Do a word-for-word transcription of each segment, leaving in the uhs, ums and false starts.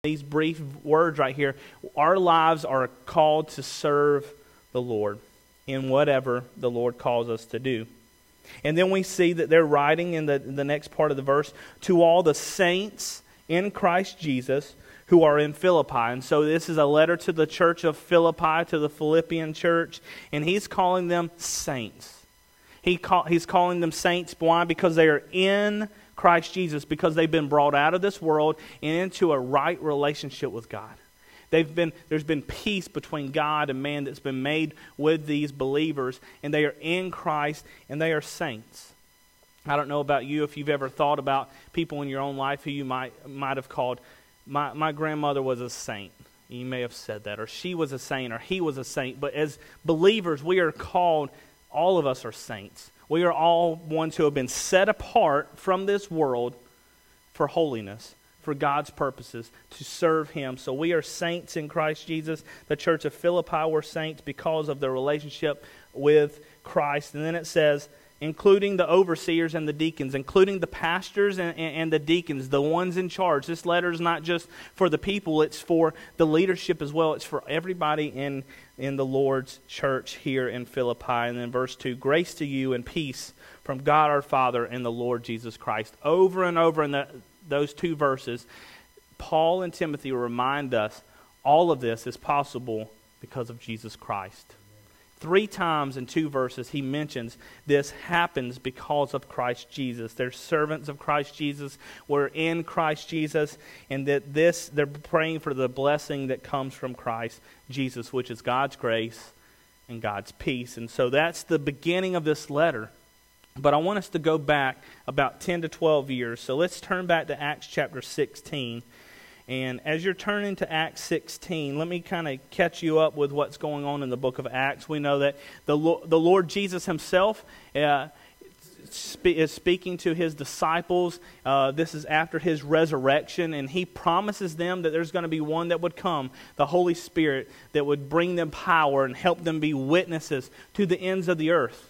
these brief words right here, our lives are called to serve the Lord in whatever the Lord calls us to do. And then we see that they're writing in the, the next part of the verse, to all the saints in Christ Jesus who are in Philippi. And so this is a letter to the church of Philippi, to the Philippian church, and he's calling them saints. He call, he's calling them saints. Why? Because they are in Christ Jesus, because they've been brought out of this world and into a right relationship with God. They've been there's been peace between God and man that's been made with these believers, and they are in Christ, and they are saints. I don't know about you, if you've ever thought about people in your own life who you might might have called, my, my grandmother was a saint. You may have said that, or she was a saint, or he was a saint. But as believers, we are called, all of us are saints. We are all ones who have been set apart from this world for holiness, for God's purposes, to serve Him. So we are saints in Christ Jesus. The church of Philippi were saints because of their relationship with Christ. And then it says, including the overseers and the deacons, including the pastors and, and, and the deacons, the ones in charge. This letter is not just for the people, it's for the leadership as well. It's for everybody in, in the Lord's church here in Philippi. And then verse two, grace to you and peace from God our Father and the Lord Jesus Christ. Over and over in the, those two verses, Paul and Timothy remind us all of this is possible because of Jesus Christ. Three times in two verses he mentions this happens because of Christ Jesus. They're servants of Christ Jesus. We're in Christ Jesus. And that this, they're praying for the blessing that comes from Christ Jesus, which is God's grace and God's peace. And so that's the beginning of this letter. But I want us to go back about ten to twelve years. So let's turn back to Acts chapter sixteen. And as you're turning to Acts sixteen, let me kind of catch you up with what's going on in the book of Acts. We know that the Lord, the Lord Jesus Himself uh, spe- is speaking to His disciples. Uh, this is after His resurrection, and He promises them that there's going to be one that would come, the Holy Spirit, that would bring them power and help them be witnesses to the ends of the earth.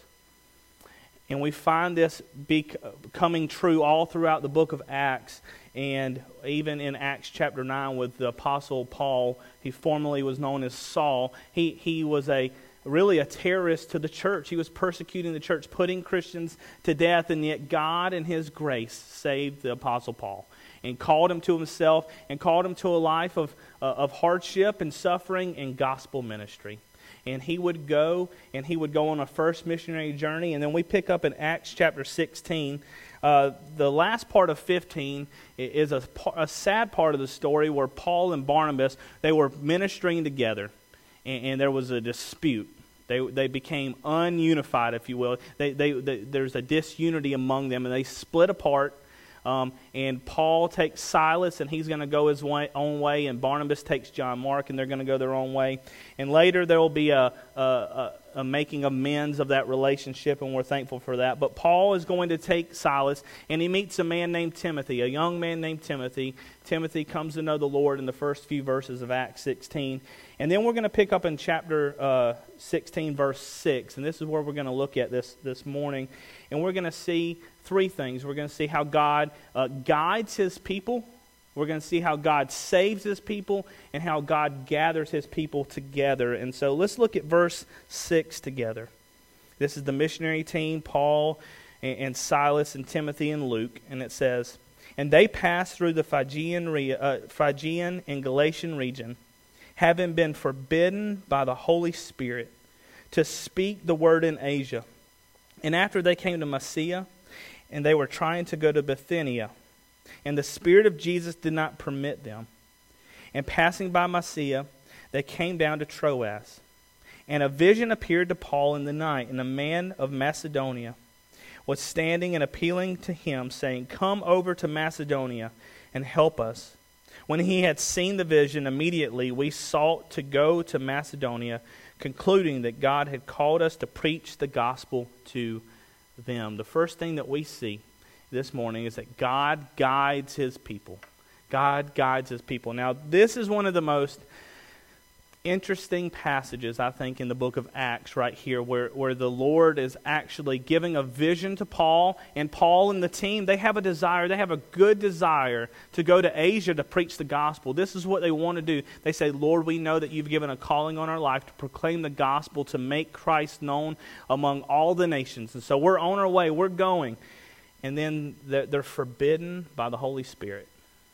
And we find this becoming true all throughout the book of Acts. And even in Acts chapter nine with the Apostle Paul, he formerly was known as Saul. He, he was a really a terrorist to the church. He was persecuting the church, putting Christians to death. And yet God in His grace saved the Apostle Paul and called him to Himself and called him to a life of, uh, of hardship and suffering and gospel ministry. And he would go, and he would go on a first missionary journey. And then we pick up in Acts chapter sixteen. Uh, the last part of fifteen is a, a sad part of the story where Paul and Barnabas, they were ministering together. And, and there was a dispute. They they became ununified, if you will. They, they, they, there's a disunity among them, and they split apart. Um, and Paul takes Silas, and he's going to go his way, own way, and Barnabas takes John Mark, and they're going to go their own way. And later there will be a, a, a, a making amends of that relationship, and we're thankful for that. But Paul is going to take Silas, and he meets a man named Timothy, a young man named Timothy. Timothy comes to know the Lord in the first few verses of Acts sixteen. And then we're going to pick up in chapter uh, sixteen, verse six, and this is where we're going to look at this this morning. And we're going to see three things. We're going to see how God uh, guides His people. We're going to see how God saves His people and how God gathers His people together. And so let's look at verse six together. This is the missionary team, Paul and, and Silas and Timothy and Luke. And it says, and they passed through the Phrygian, uh, Phrygian and Galatian region, having been forbidden by the Holy Spirit to speak the word in Asia. And after they came to Mysia, and they were trying to go to Bithynia, and the Spirit of Jesus did not permit them. And passing by Mysia, they came down to Troas. And a vision appeared to Paul in the night, and a man of Macedonia was standing and appealing to him, saying, come over to Macedonia and help us. When he had seen the vision, immediately we sought to go to Macedonia, concluding that God had called us to preach the gospel to them. The first thing that we see this morning is that God guides His people. God guides His people. Now, this is one of the most interesting passages, I think, in the book of Acts right here where, where the Lord is actually giving a vision to Paul. And Paul and the team, they have a desire, they have a good desire to go to Asia to preach the gospel. This is what they want to do. They say, Lord, we know that you've given a calling on our life to proclaim the gospel, to make Christ known among all the nations. And so we're on our way, we're going. And then they're, they're forbidden by the Holy Spirit.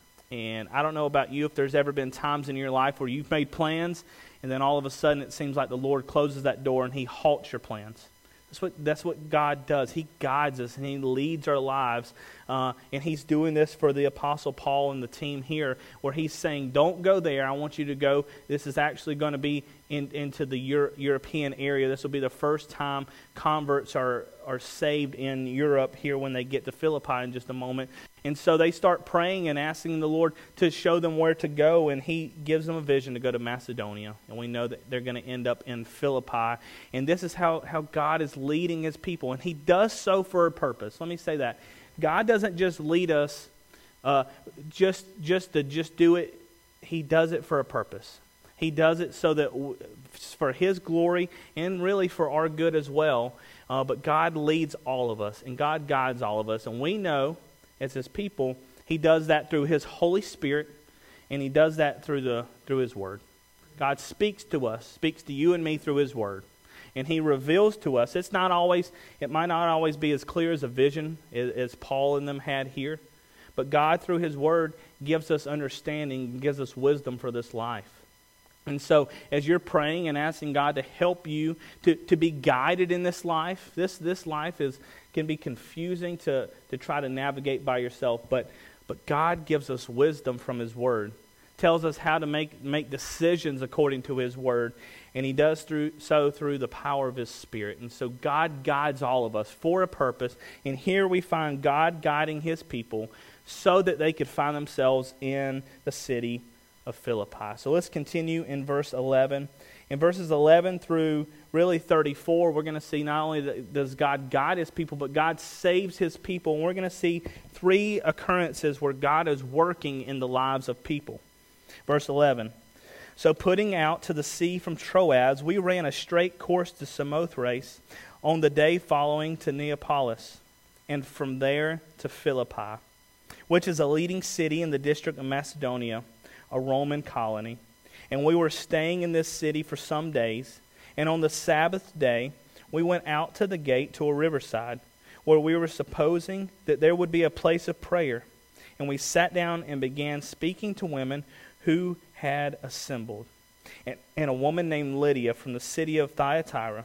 And I don't know about you, if there's ever been times in your life where you've made plans and then all of a sudden it seems like the Lord closes that door and He halts your plans. That's what, that's what God does. He guides us and He leads our lives. Uh, and He's doing this for the Apostle Paul and the team here, where He's saying, don't go there. I want you to go. This is actually going to be in, into the Euro- European area. This will be the first time converts are, are saved in Europe here when they get to Philippi in just a moment. And so they start praying and asking the Lord to show them where to go, and He gives them a vision to go to Macedonia. And we know that they're going to end up in Philippi. And this is how, how God is leading His people. And He does so for a purpose. Let me say that. God doesn't just lead us uh, just, just to just do it. He does it for a purpose. He does it so that w- for His glory and really for our good as well. Uh, but God leads all of us, and God guides all of us. And we know, as His people, He does that through His Holy Spirit, and He does that through the through His Word. God speaks to us, speaks to you and me through His Word. And He reveals to us. It's not always, it might not always be as clear as a vision as, as Paul and them had here. But God, through His Word, gives us understanding, gives us wisdom for this life. And so, as you're praying and asking God to help you to, to be guided in this life, this this life is can be confusing to, to try to navigate by yourself. But but God gives us wisdom from His Word, tells us how to make make decisions according to His Word, and He does through so through the power of His Spirit. And so God guides all of us for a purpose. And here we find God guiding His people so that they could find themselves in the city of Philippi. So let's continue in verse eleven. In verses eleven through really thirty-four, we're going to see not only that does God guide His people, but God saves His people. And we're going to see three occurrences where God is working in the lives of people. Verse eleven. So putting out to the sea from Troas, we ran a straight course to Samothrace on the day following to Neapolis, and from there to Philippi, which is a leading city in the district of Macedonia, a Roman colony. And we were staying in this city for some days. And on the Sabbath day, we went out to the gate to a riverside, where we were supposing that there would be a place of prayer. And we sat down and began speaking to women who had assembled. And, and a woman named Lydia from the city of Thyatira,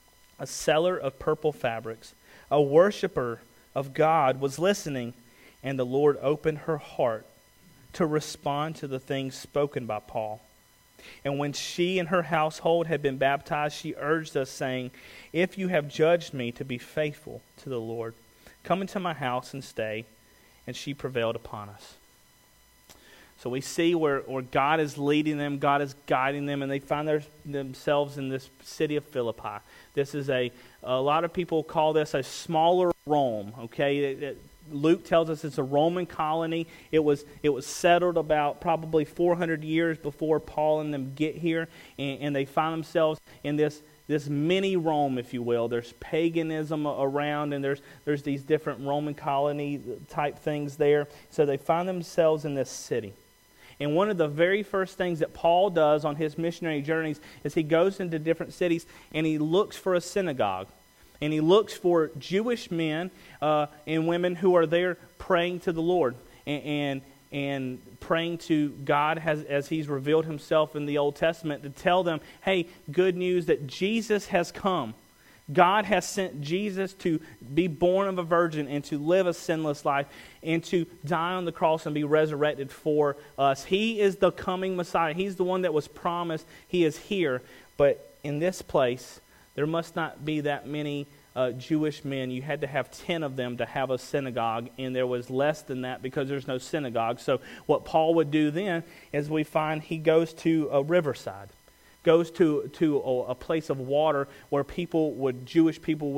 a seller of purple fabrics, a worshiper of God, was listening. And the Lord opened her heart to respond to the things spoken by Paul. And when she and her household had been baptized, she urged us, saying, if you have judged me to be faithful to the Lord, come into my house and stay. And she prevailed upon us. So we see where, where God is leading them, God is guiding them, and they find their, themselves in this city of Philippi. This is a, a lot of people call this a smaller Rome, okay? It, it, Luke tells us it's a Roman colony. It was it was settled about probably four hundred years before Paul and them get here, and, and they find themselves in this this mini Rome, if you will. There's paganism around, and there's there's these different Roman colony type things there. So they find themselves in this city. And one of the very first things that Paul does on his missionary journeys is he goes into different cities and he looks for a synagogue. And he looks for Jewish men uh, and women who are there praying to the Lord and and, and praying to God as, as He's revealed Himself in the Old Testament, to tell them, hey, good news that Jesus has come. God has sent Jesus to be born of a virgin and to live a sinless life and to die on the cross and be resurrected for us. He is the coming Messiah. He's the one that was promised. He is here. But in this place, there must not be that many uh, Jewish men. You had to have ten of them to have a synagogue, and there was less than that because there's no synagogue. So what Paul would do then is we find he goes to a riverside, goes to to a, a place of water where people would Jewish people would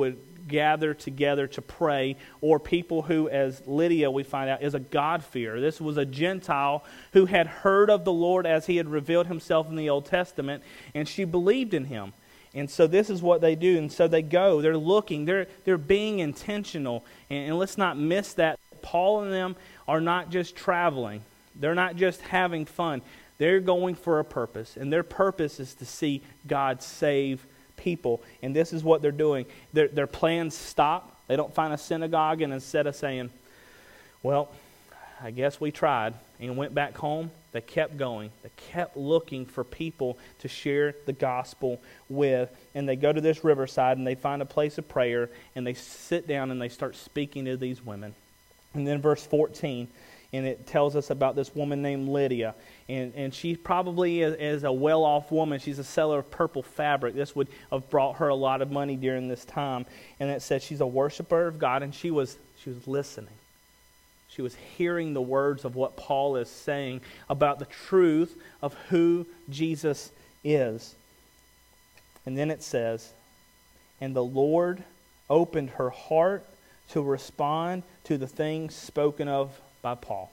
gather together to pray, or people who, as Lydia we find out, is a God-fearer. This was a Gentile who had heard of the Lord as he had revealed himself in the Old Testament, and she believed in him. And so this is what they do. And so they go, they're looking, they're, they're being intentional. And, and let's not miss that. Paul and them are not just traveling. They're not just having fun. They're going for a purpose. And their purpose is to see God save people. And this is what they're doing. Their, their plans stop. They don't find a synagogue, and instead of saying, well, I guess we tried, and went back home, they kept going. They kept looking for people to share the gospel with. And they go to this riverside, and they find a place of prayer, and they sit down, and they start speaking to these women. And then verse fourteen, and it tells us about this woman named Lydia. And, and she probably is, is a well-off woman. She's a seller of purple fabric. This would have brought her a lot of money during this time. And it says she's a worshiper of God, and she was she was listening. She was hearing the words of what Paul is saying about the truth of who Jesus is. And then it says, and the Lord opened her heart to respond to the things spoken of by Paul.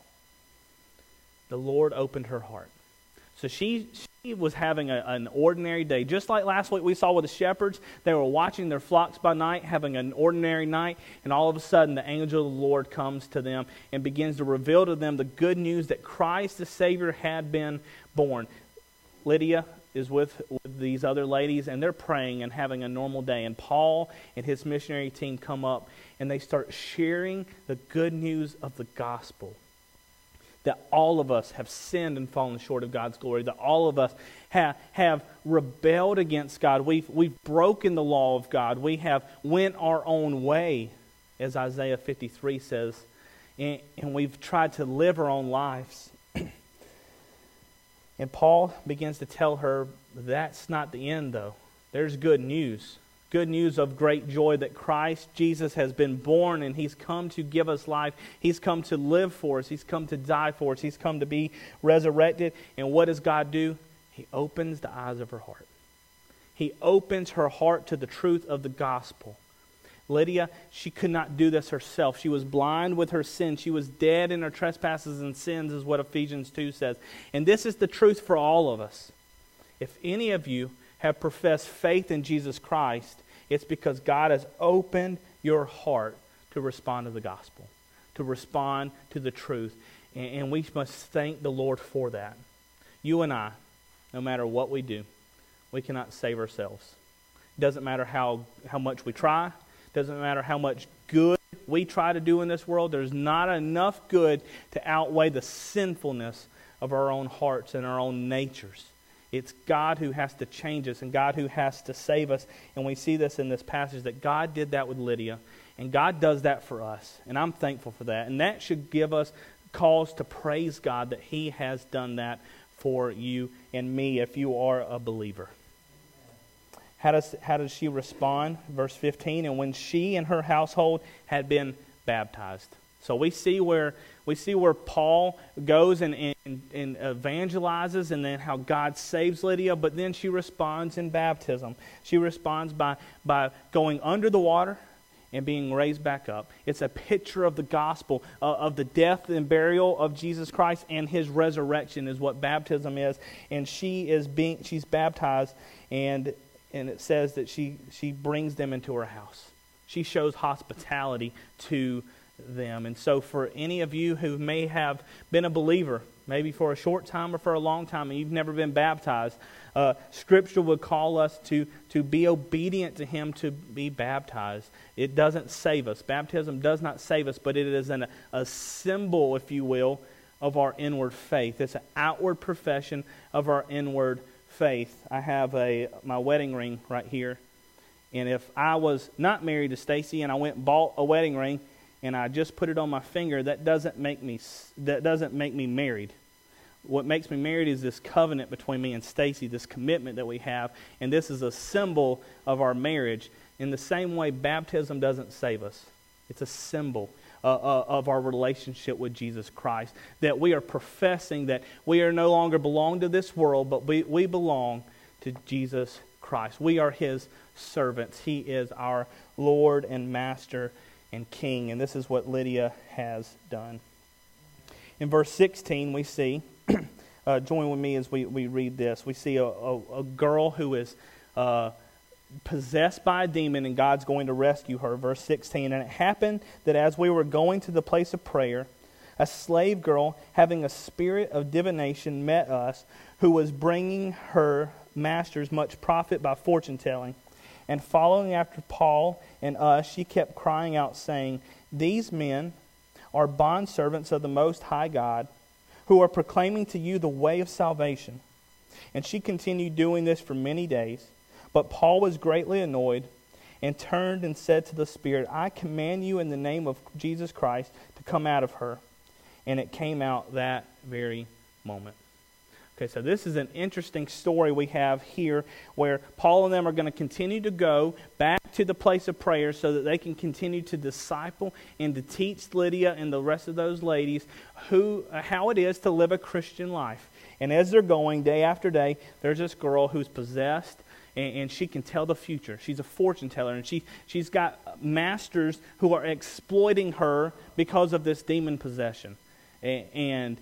The Lord opened her heart. So she she was having a, an ordinary day. Just like last week we saw with the shepherds, they were watching their flocks by night, having an ordinary night, and all of a sudden the angel of the Lord comes to them and begins to reveal to them the good news that Christ the Savior had been born. Lydia is with, with these other ladies, and they're praying and having a normal day. And Paul and his missionary team come up, and they start sharing the good news of the gospel. That all of us have sinned and fallen short of God's glory. That all of us have, have rebelled against God. We've, we've broken the law of God. We have went our own way, as Isaiah fifty-three says. And, and we've tried to live our own lives. And Paul begins to tell her, that's not the end though. There's good news. Good news of great joy that Christ Jesus has been born, and He's come to give us life. He's come to live for us. He's come to die for us. He's come to be resurrected. And what does God do? He opens the eyes of her heart. He opens her heart to the truth of the gospel. Lydia, she could not do this herself. She was blind with her sin. She was dead in her trespasses and sins, is what Ephesians two says. And this is the truth for all of us. If any of you have professed faith in Jesus Christ, it's because God has opened your heart to respond to the gospel, to respond to the truth. And we must thank the Lord for that. You and I, no matter what we do, we cannot save ourselves. It doesn't matter how, how much we try. It doesn't matter how much good we try to do in this world. There's not enough good to outweigh the sinfulness of our own hearts and our own natures. It's God who has to change us and God who has to save us. And we see this in this passage that God did that with Lydia. And God does that for us. And I'm thankful for that. And that should give us cause to praise God that He has done that for you and me if you are a believer. How does, how does she respond? Verse fifteen, and when she and her household had been baptized. So we see where we see where Paul goes and, and, and evangelizes, and then how God saves Lydia, but then she responds in baptism. She responds by, by going under the water and being raised back up. It's a picture of the gospel, uh, of the death and burial of Jesus Christ and His resurrection is what baptism is. And she is being she's baptized, and and it says that she she brings them into her house. She shows hospitality to them. And so for any of you who may have been a believer, maybe for a short time or for a long time, and you've never been baptized, uh, Scripture would call us to, to be obedient to Him, to be baptized. It doesn't save us. Baptism does not save us, but it is an, a symbol, if you will, of our inward faith. It's an outward profession of our inward faith. I have a my wedding ring right here. And if I was not married to Stacy and I went and bought a wedding ring, and I just put it on my finger, that doesn't make me that doesn't make me married. What makes me married is this covenant between me and Stacy, this commitment that we have, and this is a symbol of our marriage. In the same way, baptism doesn't save us. It's a symbol uh, uh, of our relationship with Jesus Christ, that we are professing that we are no longer belong to this world, but we, we belong to Jesus Christ. We are his servants. He is our Lord and Master and King. And this is what Lydia has done. In verse sixteen, we see, uh, join with me as we, we read this. We see a, a, a girl who is uh, possessed by a demon, and God's going to rescue her. Verse sixteen, and it happened that as we were going to the place of prayer, a slave girl having a spirit of divination met us, who was bringing her masters much profit by fortune telling. And following after Paul and us, she kept crying out, saying, these men are bondservants of the Most High God, who are proclaiming to you the way of salvation. And she continued doing this for many days. But Paul was greatly annoyed and turned and said to the spirit, I command you in the name of Jesus Christ to come out of her. And it came out that very moment. Okay, so this is an interesting story we have here where Paul and them are going to continue to go back to the place of prayer so that they can continue to disciple and to teach Lydia and the rest of those ladies who how it is to live a Christian life. And as they're going day after day, there's this girl who's possessed, and, and she can tell the future. She's a fortune teller, and she, she's got masters who are exploiting her because of this demon possession. And... and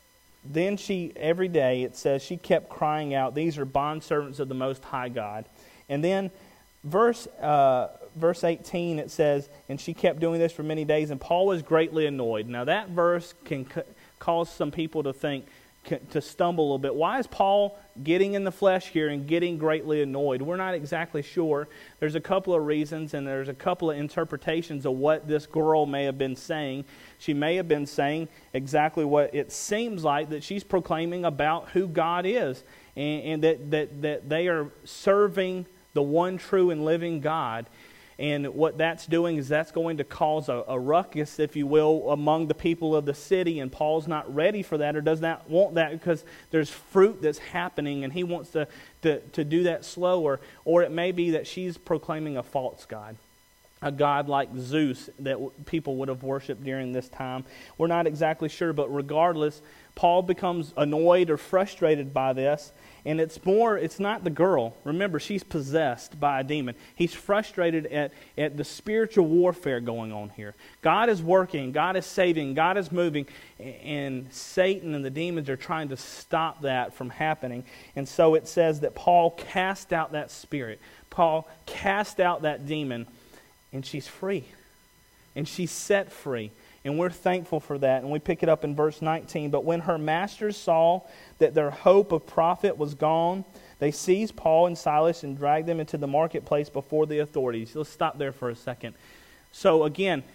Then she, every day, it says, she kept crying out, these are bondservants of the Most High God. And then verse uh, verse eighteen, it says, and she kept doing this for many days, and Paul was greatly annoyed. Now that verse can c- cause some people to think, c- to stumble a little bit. Why is Paul getting in the flesh here and getting greatly annoyed? We're not exactly sure. There's a couple of reasons, and there's a couple of interpretations of what this girl may have been saying. She may have been saying exactly what it seems like, that she's proclaiming about who God is, and, and that, that, that they are serving the one true and living God. And what that's doing is that's going to cause a, a ruckus, if you will, among the people of the city. And Paul's not ready for that, or does not want that, because there's fruit that's happening, and he wants to, to, to do that slower. Or it may be that she's proclaiming a false god, a god like Zeus that people would have worshipped during this time. We're not exactly sure, but regardless, Paul becomes annoyed or frustrated by this. And it's more, it's not the girl. Remember, she's possessed by a demon. He's frustrated at, at the spiritual warfare going on here. God is working, God is saving, God is moving, and Satan and the demons are trying to stop that from happening. And so it says that Paul cast out that spirit. Paul cast out that demon, and she's free. And she's set free. And we're thankful for that. And we pick it up in verse nineteen. But when her masters saw that their hope of profit was gone, they seized Paul and Silas and dragged them into the marketplace before the authorities. Let's stop there for a second. So again,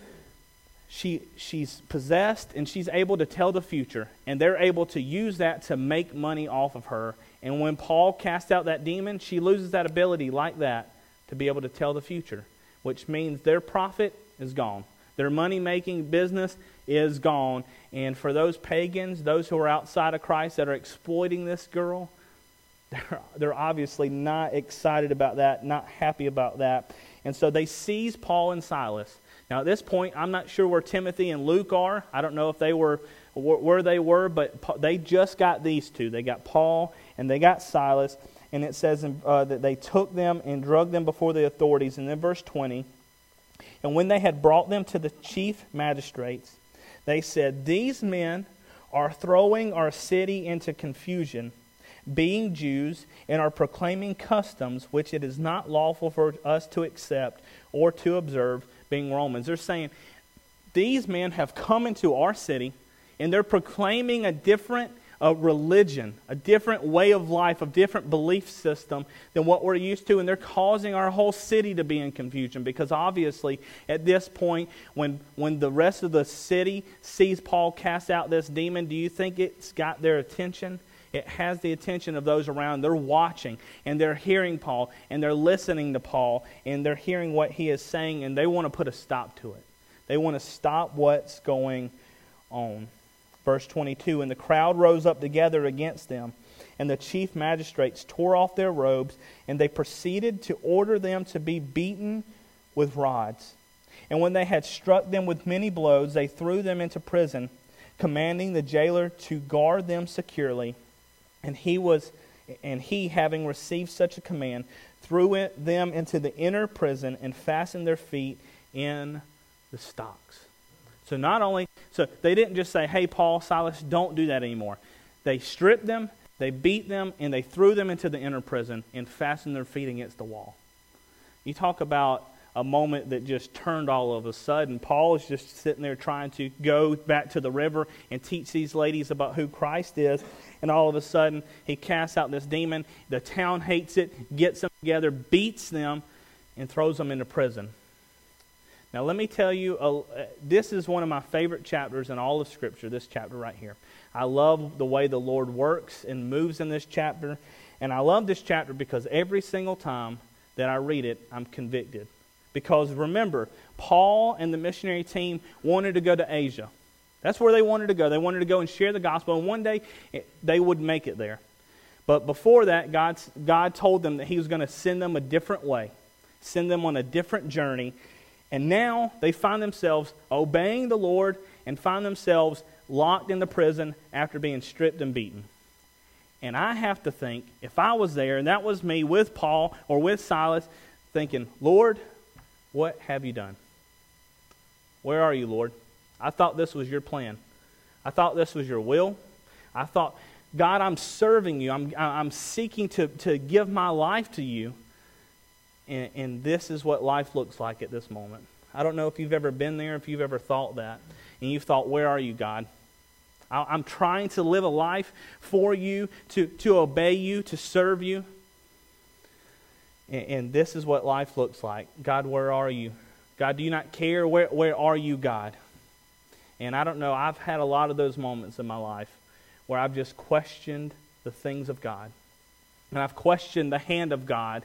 she she's possessed, and she's able to tell the future. And they're able to use that to make money off of her. And when Paul casts out that demon, she loses that ability like that to be able to tell the future, which means their profit is gone. Their money-making business is gone. And for those pagans, those who are outside of Christ that are exploiting this girl, they're, they're obviously not excited about that, not happy about that. And so they seize Paul and Silas. Now at this point, I'm not sure where Timothy and Luke are. I don't know if they were where they were, but they just got these two. They got Paul and they got Silas. And it says uh, that they took them and dragged them before the authorities. And then verse twenty, and when they had brought them to the chief magistrates, they said, these men are throwing our city into confusion, being Jews, and are proclaiming customs which it is not lawful for us to accept or to observe, being Romans. They're saying, these men have come into our city, and they're proclaiming a different a religion, a different way of life, a different belief system than what we're used to, and they're causing our whole city to be in confusion, because obviously at this point, when when the rest of the city sees Paul cast out this demon, do you think it's got their attention? It has the attention of those around. They're watching, and they're hearing Paul, and they're listening to Paul, and they're hearing what he is saying, and they want to put a stop to it. They want to stop what's going on. Verse twenty-two, and the crowd rose up together against them, and the chief magistrates tore off their robes, and they proceeded to order them to be beaten with rods. And when they had struck them with many blows, they threw them into prison, commanding the jailer to guard them securely. And he was And he, having received such a command, threw it, them into the inner prison and fastened their feet in the stocks. So not only, so they didn't just say, hey, Paul, Silas, don't do that anymore. They stripped them, they beat them, and they threw them into the inner prison and fastened their feet against the wall. You talk about a moment that just turned all of a sudden. Paul is just sitting there trying to go back to the river and teach these ladies about who Christ is. And all of a sudden, he casts out this demon. The town hates it, gets them together, beats them, and throws them into prison. Now, let me tell you, uh, this is one of my favorite chapters in all of Scripture, this chapter right here. I love the way the Lord works and moves in this chapter. And I love this chapter because every single time that I read it, I'm convicted. Because remember, Paul and the missionary team wanted to go to Asia. That's where they wanted to go. They wanted to go and share the gospel, and one day it, they would make it there. But before that, God, God told them that He was going to send them a different way, send them on a different journey. And now they find themselves obeying the Lord and find themselves locked in the prison after being stripped and beaten. And I have to think, if I was there, and that was me with Paul or with Silas, thinking, Lord, what have you done? Where are you, Lord? I thought this was your plan. I thought this was your will. I thought, God, I'm serving you. I'm, I'm seeking to, to give my life to you. And, and this is what life looks like at this moment. I don't know if you've ever been there, if you've ever thought that. And you've thought, where are you, God? I, I'm trying to live a life for you, to, to obey you, to serve you. And, and this is what life looks like. God, where are you? God, do you not care? Where, where are you, God? And I don't know, I've had a lot of those moments in my life where I've just questioned the things of God. And I've questioned the hand of God.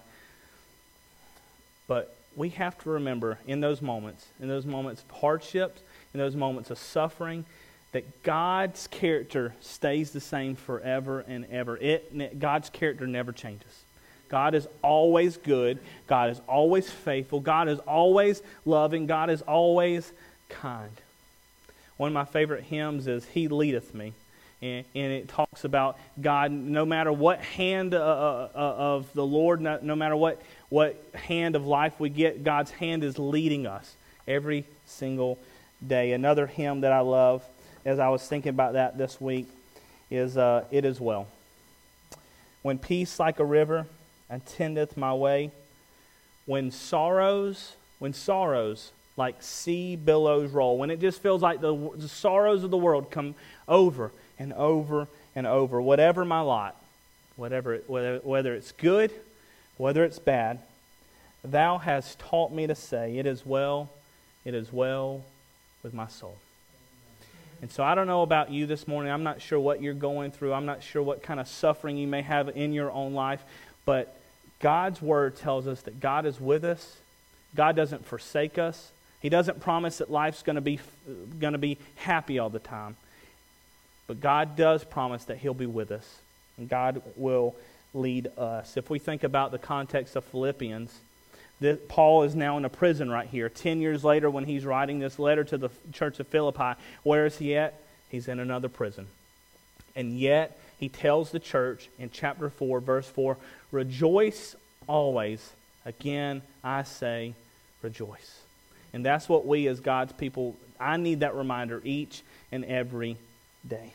But we have to remember in those moments, in those moments of hardships, in those moments of suffering, that God's character stays the same forever and ever. It, God's character never changes. God is always good. God is always faithful. God is always loving. God is always kind. One of my favorite hymns is He Leadeth Me. And, and it talks about God, no matter what hand uh, uh, of the Lord, no, no matter what, what hand of life we get, God's hand is leading us every single day. Another hymn that I love, as I was thinking about that this week, is uh, It Is Well. When peace like a river attendeth my way, when sorrows, when sorrows like sea billows roll, when it just feels like the, the sorrows of the world come over and over and over, whatever my lot, whatever, whether, whether it's good, whether it's bad, Thou hast taught me to say, it is well, it is well with my soul. And so I don't know about you this morning. I'm not sure what you're going through. I'm not sure what kind of suffering you may have in your own life. But God's Word tells us that God is with us. God doesn't forsake us. He doesn't promise that life's going to be going to be happy all the time. But God does promise that He'll be with us. And God will lead us. If we think about the context of Philippians, that Paul is now in a prison right here. Ten years later, when he's writing this letter to the church of Philippi, where is he at? He's in another prison. And yet, he tells the church in chapter four, verse four, rejoice always. Again, I say, rejoice. And that's what we as God's people, I need that reminder each and every day.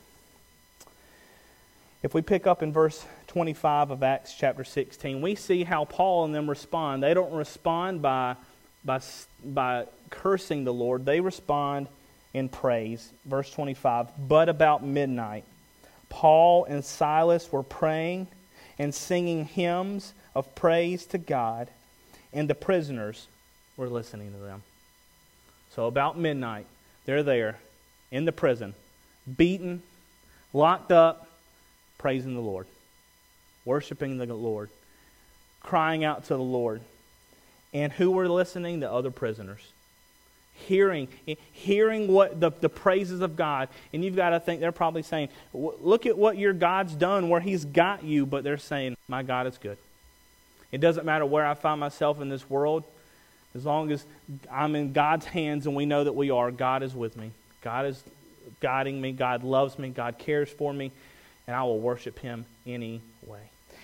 If we pick up in verse twenty-five of Acts chapter sixteen, we see how Paul and them respond. They don't respond by, by, by cursing the Lord. They respond in praise. Verse twenty-five, but about midnight, Paul and Silas were praying and singing hymns of praise to God, and the prisoners were listening to them. So about midnight, they're there in the prison, beaten, locked up, praising the Lord, worshiping the Lord, crying out to the Lord. And who were listening? The other prisoners. Hearing, hearing what the, the praises of God. And you've got to think, they're probably saying, look at what your God's done, where He's got you. But they're saying, my God is good. It doesn't matter where I find myself in this world. As long as I'm in God's hands, and we know that we are, God is with me. God is guiding me. God loves me. God cares for me. And I will worship Him anyway.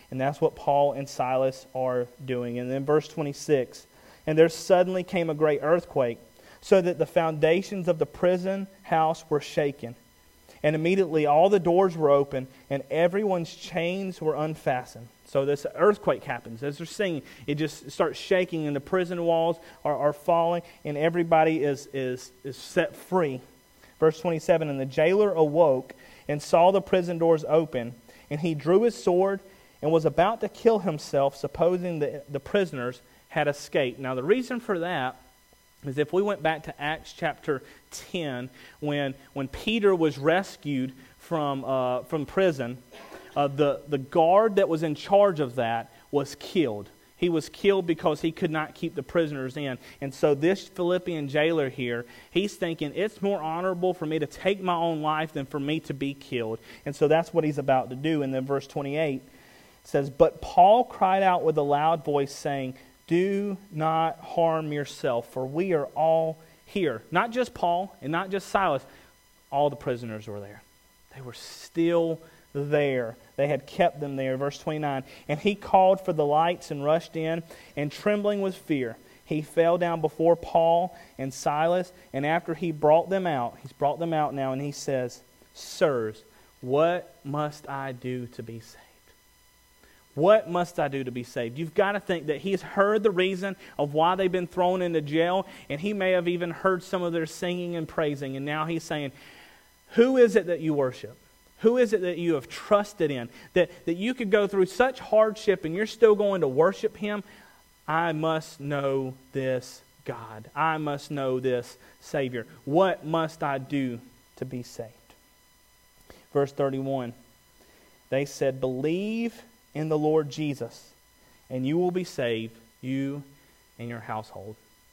And that's what Paul and Silas are doing. And then verse twenty-six, and there suddenly came a great earthquake, so that the foundations of the prison house were shaken. And immediately all the doors were open, and everyone's chains were unfastened. So this earthquake happens. As they're singing, it just starts shaking, and the prison walls are, are falling, and everybody is, is, is set free. Verse twenty-seven, and the jailer awoke and saw the prison doors open, and he drew his sword and was about to kill himself, supposing that the prisoners had escaped. Now the reason for that is if we went back to Acts chapter ten, when when Peter was rescued from uh, from prison, uh, the, the guard that was in charge of that was killed. He was killed because he could not keep the prisoners in. And so this Philippian jailer here, he's thinking, it's more honorable for me to take my own life than for me to be killed. And so that's what he's about to do. And then verse twenty-eight says, but Paul cried out with a loud voice, saying, do not harm yourself, for we are all here. Not just Paul and not just Silas. All the prisoners were there. They were still there. They had kept them there. Verse twenty-nine, and he called for the lights and rushed in, and trembling with fear, he fell down before Paul and Silas, and after he brought them out, he's brought them out now, and he says, sirs, what must I do to be saved? What must I do to be saved? You've got to think that he's heard the reason of why they've been thrown into jail, and he may have even heard some of their singing and praising, and now he's saying, who is it that you worship? Who is it that you have trusted in? That, that you could go through such hardship and you're still going to worship him? I must know this God. I must know this Savior. What must I do to be saved? Verse thirty-one, they said, believe in the Lord Jesus, and you will be saved, you and your household.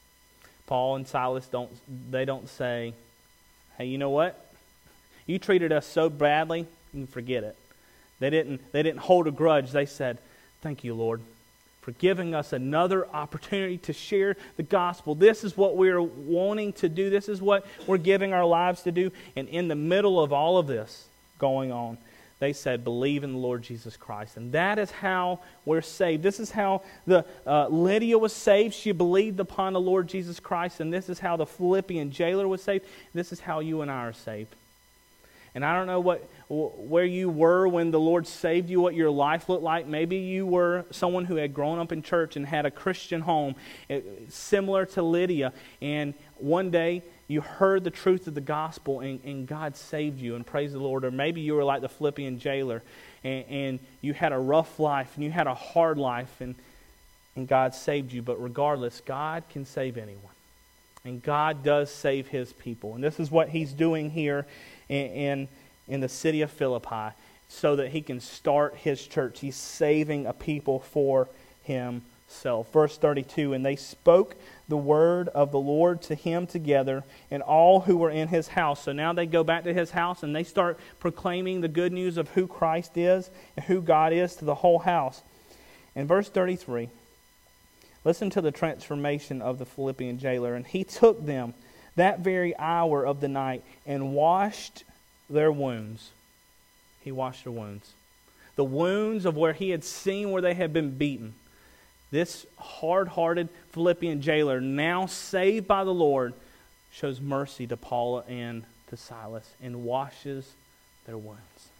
Paul and Silas don't, they don't say, hey, you know what? You treated us so badly, you can forget it. They didn't, they didn't hold a grudge. They said, thank you, Lord, for giving us another opportunity to share the gospel. This is what we're wanting to do. This is what we're giving our lives to do. And in the middle of all of this going on, they said, believe in the Lord Jesus Christ. And that is how we're saved. This is how the uh, Lydia was saved. She believed upon the Lord Jesus Christ. And this is how the Philippian jailer was saved. This is how you and I are saved. And I don't know what where you were when the Lord saved you, what your life looked like. Maybe you were someone who had grown up in church and had a Christian home, similar to Lydia. And one day you heard the truth of the gospel and, and God saved you, and praise the Lord. Or maybe you were like the Philippian jailer and, and you had a rough life and you had a hard life and, and God saved you. But regardless, God can save anyone. And God does save his people. And this is what he's doing here in, in, in the city of Philippi, so that he can start his church. He's saving a people for himself. Verse thirty-two, and they spoke the word of the Lord to him together, and all who were in his house. So now they go back to his house and they start proclaiming the good news of who Christ is and who God is to the whole house. In verse thirty-three, listen to the transformation of the Philippian jailer. And he took them that very hour of the night and washed their wounds. He washed their wounds. The wounds of where he had seen where they had been beaten. This hard-hearted Philippian jailer, now saved by the Lord, shows mercy to Paul and to Silas and washes their wounds.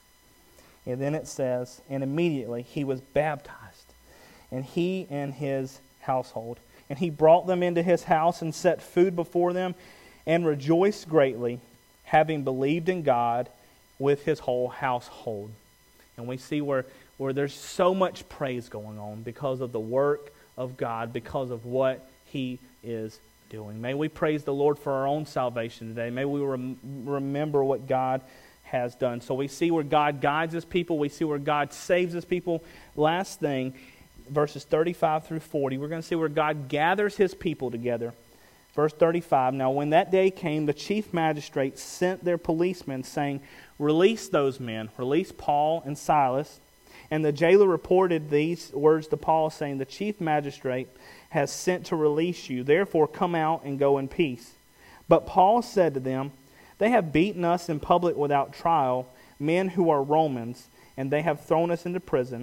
And then it says, and immediately he was baptized, and he and his household. And he brought them into his house and set food before them and rejoiced greatly, having believed in God with his whole household. And we see where, where there's so much praise going on because of the work of God, because of what he is doing. May we praise the Lord for our own salvation today. May we rem- remember what God has done. So we see where God guides his people. We see where God saves his people. Last thing, verses thirty-five through forty, we're going to see where God gathers his people together. Verse thirty-five, now when that day came, the chief magistrates sent their policemen, saying, release those men, release Paul and Silas. And the jailer reported these words to Paul, saying, the chief magistrate has sent to release you. Therefore come out and go in peace. But Paul said to them, they have beaten us in public without trial, men who are Romans, and they have thrown us into prison.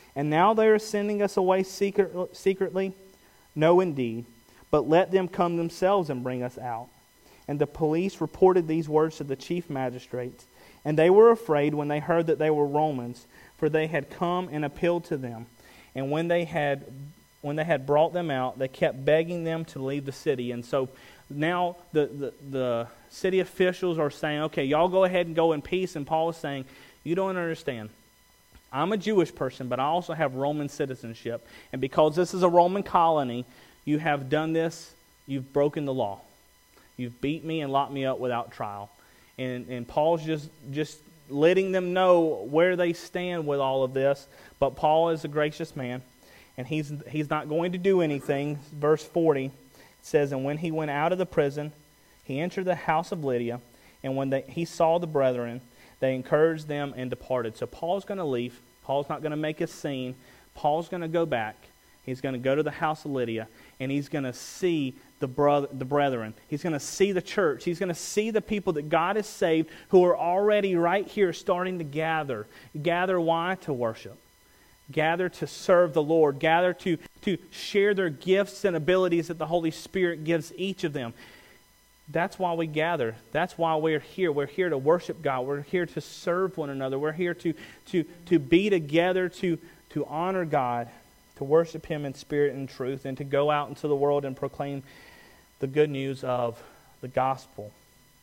And now they are sending us away secret, secretly? No, indeed. But let them come themselves and bring us out. And the police reported these words to the chief magistrates. And they were afraid when they heard that they were Romans, for they had come and appealed to them. And when they had when they had brought them out, they kept begging them to leave the city. And so now the, the, the city officials are saying, okay, y'all go ahead and go in peace. And Paul is saying, you don't understand. I'm a Jewish person, but I also have Roman citizenship. And because this is a Roman colony, you have done this, you've broken the law. You've beat me and locked me up without trial. And, and Paul's just, just letting them know where they stand with all of this. But Paul is a gracious man, and he's, he's not going to do anything. Verse forty says, and when he went out of the prison, he entered the house of Lydia, and when they, he saw the brethren, they encouraged them and departed. So Paul's going to leave. Paul's not going to make a scene. Paul's going to go back. He's going to go to the house of Lydia, and he's going to see the brother, the brethren. He's going to see the church. He's going to see the people that God has saved who are already right here starting to gather. Gather why? To worship. Gather to serve the Lord. Gather to, to share their gifts and abilities that the Holy Spirit gives each of them. That's why we gather. That's why we're here. We're here to worship God. We're here to serve one another. We're here to, to, to be together, to, to honor God, to worship Him in spirit and truth, and to go out into the world and proclaim the good news of the gospel.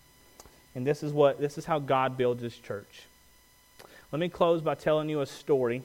And this is what this is how God builds His church. Let me close by telling you a story.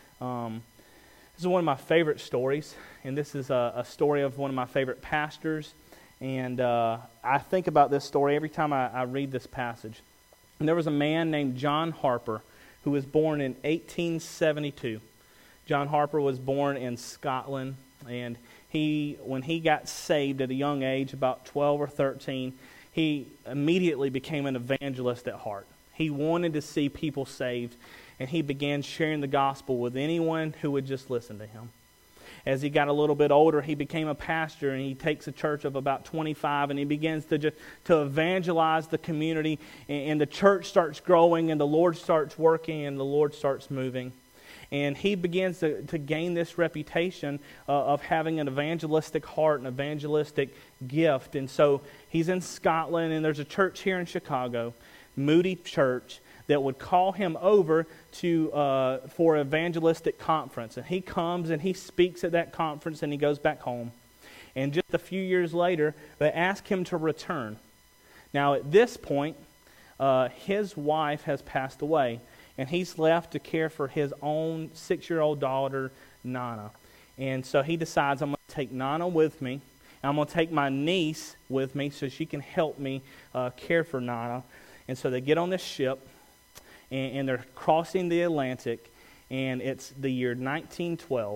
Um, this is one of my favorite stories, and this is a, a story of one of my favorite pastors. And uh, I think about this story every time I, I read this passage. And there was a man named John Harper who was born in eighteen seventy-two. John Harper was born in Scotland, and he, when he got saved at a young age, about twelve or thirteen, he immediately became an evangelist at heart. He wanted to see people saved, and he began sharing the gospel with anyone who would just listen to him. As he got a little bit older, he became a pastor, and he takes a church of about twenty-five, and he begins to just to evangelize the community, and, and the church starts growing, and the Lord starts working, and the Lord starts moving. And he begins to, to gain this reputation uh, of having an evangelistic heart, an evangelistic gift. And so he's in Scotland, and there's a church here in Chicago, Moody Church, that would call him over to uh, for an evangelistic conference. And he comes and he speaks at that conference, and he goes back home. And just a few years later, they ask him to return. Now at this point, uh, his wife has passed away, and he's left to care for his own six-year-old daughter, Nana. And so he decides, I'm going to take Nana with me. And I'm going to take my niece with me so she can help me uh, care for Nana. And so they get on this ship, and, and they're crossing the Atlantic, and it's the year nineteen twelve.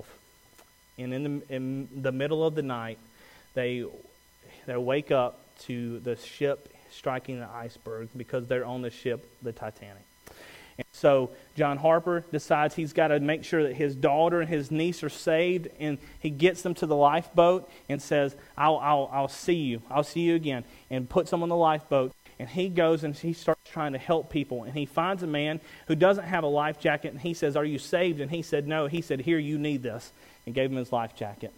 And in the, in the middle of the night, they they wake up to the ship striking the iceberg because they're on the ship, the Titanic. And so John Harper decides he's got to make sure that his daughter and his niece are saved, and he gets them to the lifeboat and says, I'll, I'll, I'll see you. I'll see you again, and puts them on the lifeboat. And he goes and he starts trying to help people. And he finds a man who doesn't have a life jacket, and he says, are you saved? And he said, no. He said, here, you need this, and gave him his life jacket.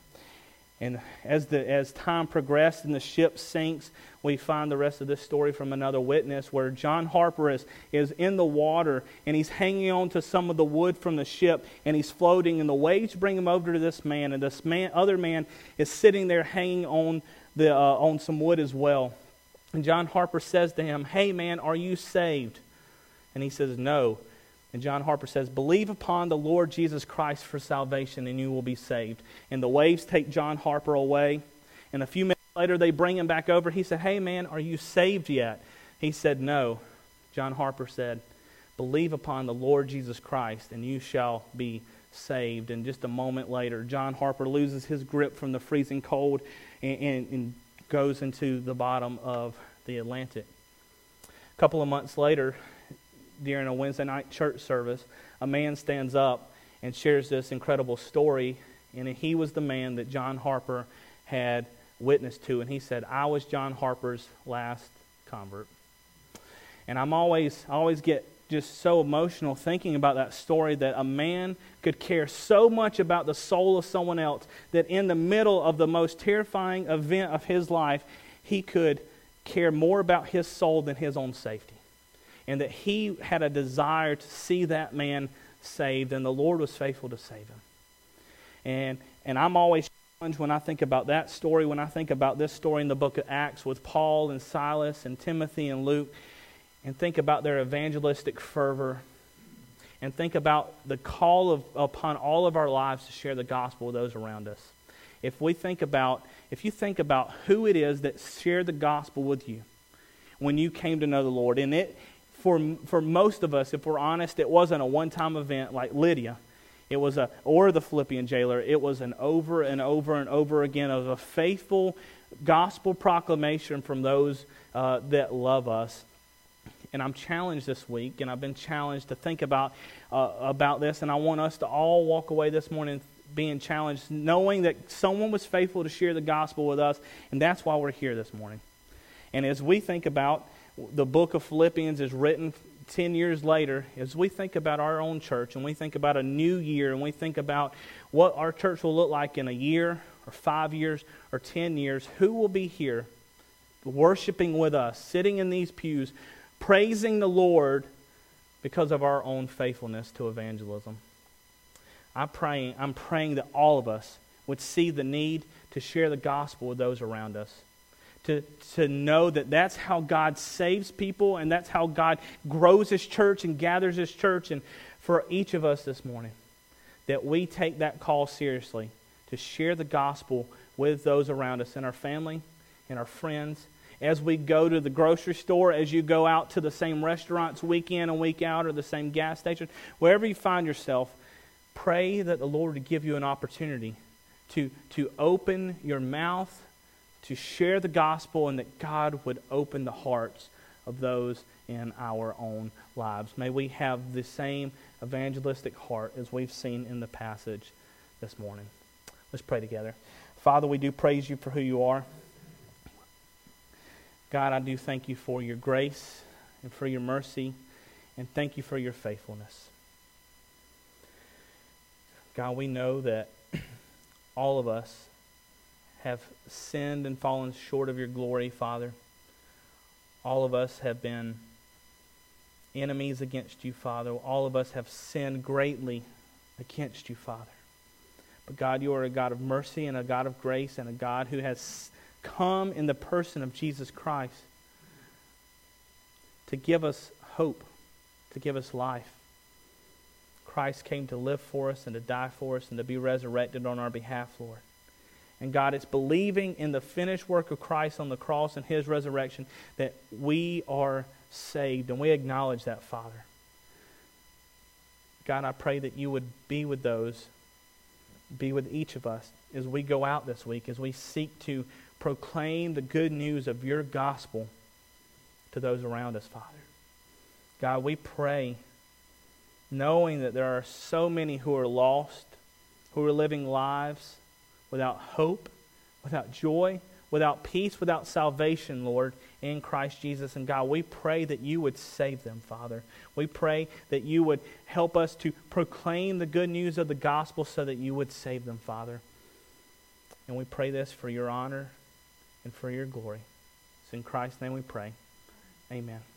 And as the as time progressed and the ship sinks, we find the rest of this story from another witness, where John Harper is, is in the water, and he's hanging on to some of the wood from the ship, and he's floating, and the waves bring him over to this man, and this man, other man is sitting there hanging on the uh, on some wood as well. And John Harper says to him, hey man, are you saved? And he says, no. And John Harper says, believe upon the Lord Jesus Christ for salvation, and you will be saved. And the waves take John Harper away. And a few minutes later, they bring him back over. He said, hey man, are you saved yet? He said, no. John Harper said, believe upon the Lord Jesus Christ, and you shall be saved. And just a moment later, John Harper loses his grip from the freezing cold and, and, and goes into the bottom of the Atlantic. A couple of months later, during a Wednesday night church service, a man stands up and shares this incredible story, and he was the man that John Harper had witnessed to, and he said, I was John Harper's last convert. And I'm always I always get just so emotional thinking about that story, that a man could care so much about the soul of someone else that in the middle of the most terrifying event of his life, he could care more about his soul than his own safety. And that he had a desire to see that man saved, and the Lord was faithful to save him. And and I'm always challenged when I think about that story, when I think about this story in the book of Acts with Paul and Silas and Timothy and Luke, and think about their evangelistic fervor, and think about the call of, upon all of our lives to share the gospel with those around us. If we think about, if you think about who it is that shared the gospel with you when you came to know the Lord, and it, for for most of us, if we're honest, it wasn't a one-time event like Lydia. It was a, or the Philippian jailer. It was an over and over and over again of a faithful gospel proclamation from those uh, that love us. And I'm challenged this week, and I've been challenged to think about uh, about this, and I want us to all walk away this morning being challenged, knowing that someone was faithful to share the gospel with us, and that's why we're here this morning. And as we think about the book of Philippians is written ten years later, as we think about our own church, and we think about a new year, and we think about what our church will look like in a year, or five years, or ten years, who will be here worshiping with us, sitting in these pews, praising the Lord because of our own faithfulness to evangelism. I'm praying, I'm praying that all of us would see the need to share the gospel with those around us. To, to know that that's how God saves people, and that's how God grows His church and gathers His church. And for each of us this morning, that we take that call seriously to share the gospel with those around us, in our family, in our friends, as we go to the grocery store, as you go out to the same restaurants week in and week out, or the same gas station, wherever you find yourself, pray that the Lord would give you an opportunity to, to open your mouth, to share the gospel, and that God would open the hearts of those in our own lives. May we have the same evangelistic heart as we've seen in the passage this morning. Let's pray together. Father, we do praise you for who you are. God, I do thank you for your grace and for your mercy, and thank you for your faithfulness. God, we know that all of us have sinned and fallen short of your glory, Father. All of us have been enemies against you, Father. All of us have sinned greatly against you, Father. But God, you are a God of mercy and a God of grace, and a God who has come in the person of Jesus Christ to give us hope, to give us life. Christ came to live for us and to die for us and to be resurrected on our behalf, Lord. And God, it's believing in the finished work of Christ on the cross and His resurrection that we are saved, and we acknowledge that, Father. God, I pray that you would be with those, be with each of us as we go out this week, as we seek to proclaim the good news of your gospel to those around us, Father. God, we pray, knowing that there are so many who are lost, who are living lives without hope, without joy, without peace, without salvation, Lord, in Christ Jesus. And God, we pray that you would save them, Father. We pray that you would help us to proclaim the good news of the gospel so that you would save them, Father. And we pray this for your honor and for your glory. It's in Christ's name we pray. Amen.